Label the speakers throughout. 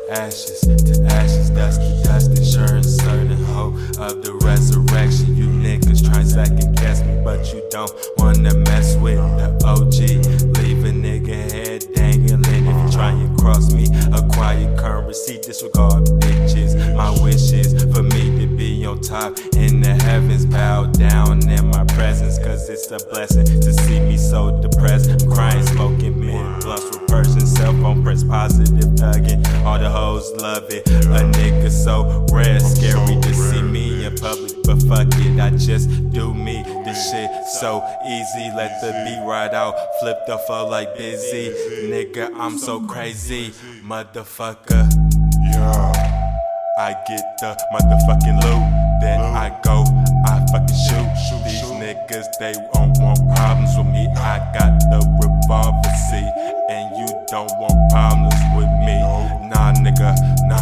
Speaker 1: ashes to ashes, dust to dust, insurance, certain hope of the resurrection. You niggas try second guess me, but you don't wanna mess with the OG. Leave a nigga head dangling if you try and cross me. Acquire currency, disregard bitches. My wish is for me to be on top in the heavens, bow down in my presence, cause it's a blessing to see me so depressed. I'm crying, smoking mid blunts with person, cell phone press positive thugging. All the hoes love it. A nigga so rare, scary to see me in public, but fuck it, I just do me. This shit so easy, let the beat ride out, flip the flow like busy. Nigga, I'm so crazy, motherfucker.
Speaker 2: Yeah.
Speaker 1: I get the motherfucking loot, then I go, I fucking shoot. These niggas, they won't want problems with me. I got the revolver, see, and you don't want problems with me. Nah, nigga,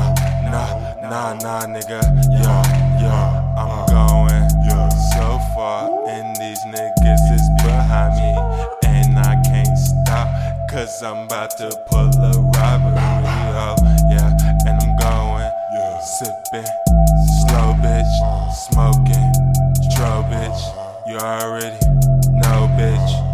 Speaker 1: nah, nigga. Yeah, I'm going so far, and these niggas is behind me, and I can't stop, cause I'm about to pull a robbery. Oh, yeah, and I'm going. Sippin', slow bitch, smoking, dro bitch, you already know bitch.